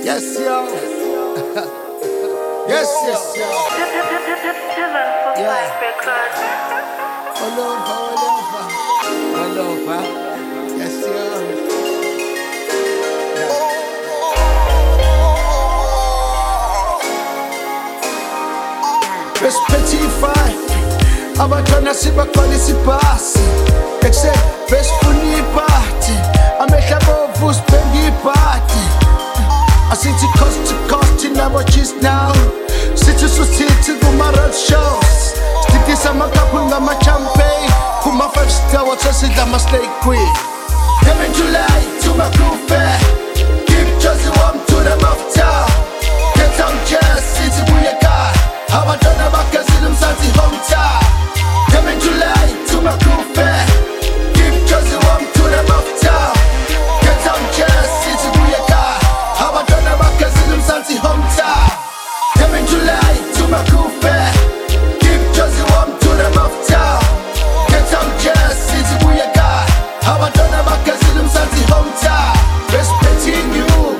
Yes, yo. Yes, yes, yo. Yeah. All over, all over. All over. Yes, yo. Best Petify. Abatwana sibaqala isibhasi. Except best funi party. Amehla bovu sibhenga ibhadi. Asithi coast to coast in our cheese now. City to city kuma-road shows. Stikisa amakapu ngama-champagne. Kuma-5 star wasesidla ama-steak queen. Every July to my crew fair. Keep Josie warm to the mafta. Get on jazz, city buyeka. Abatwana bakazile umzansi hometown. Every July to my crew fair. Keep Josie warm to the mafta. Get on jazz, city buyeka. Abatwana bakazile umzansi hometown. Every July to my crew fair. Keep Josie warm to the mafta. Get on jazz, city buyeka. Abatwana bakazile umzansi hometown. Respecting you,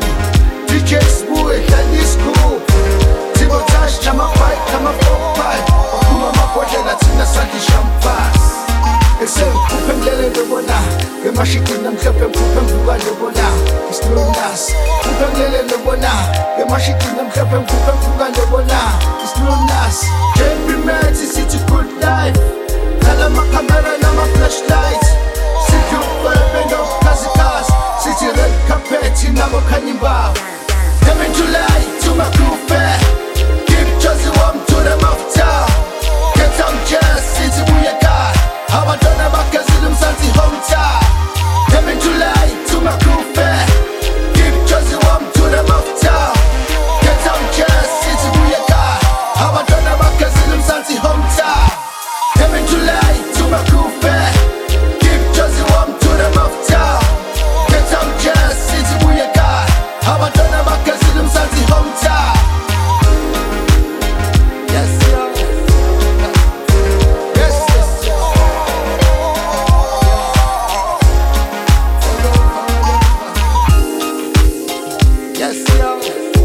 DJ Sbuwe, Danny School. Tibo Tash, Chama Fight, Chama 4-5. Okuma mabhodlela thina sadla ishampas. Ekuseni mkhuphe mlele lobona. Ngemashikini amhlophe mkhuphe mvuka lobona. Islunas, mkhuphe mlele lobona. Ngemashikini amhlophe mkhuphe mvuka lobona. Islunas, JP Max, City Good Life. Khala makhamera nama-flashlights. Sithi ukwebe nokukhazikhazi. Sithi red carpet nabo khanya imbawu. Every July to my crew fair. Keep Josie warm to the mafta. Get on jazz, city buyeka. Abatwana bakazile umzansi hometown. Every July to my crew fair. Keep Josie warm to the mafta. Get on jazz, city buyeka. Abatwana bakazile umzansi hometown. Every July to my crew fair. Keep Josie warm to the mafta. Get on jazz, city buyeka. Abatwana bakazile umzansi hometown. Yes, yo. Yes, yes, yo. Yes, yo.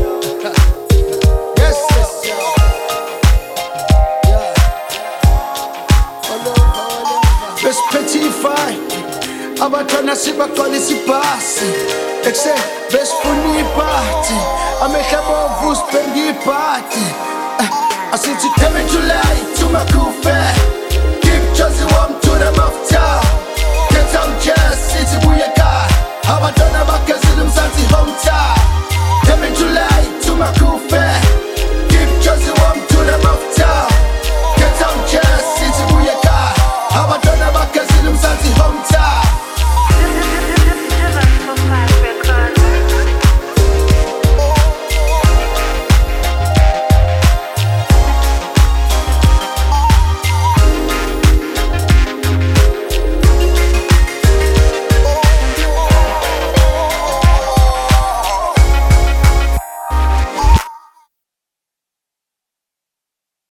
Yes, yes, yo. Yeah. All over, all over. Best Petify. Abatwana sibaqala isibhasi. Except best funi party. Amehla bovu sibhenga ibhadi. Asithi every July to my crew fair. Keep Josie warm to the mafta. Get on jazz, city buyeka. Abatwana bakazile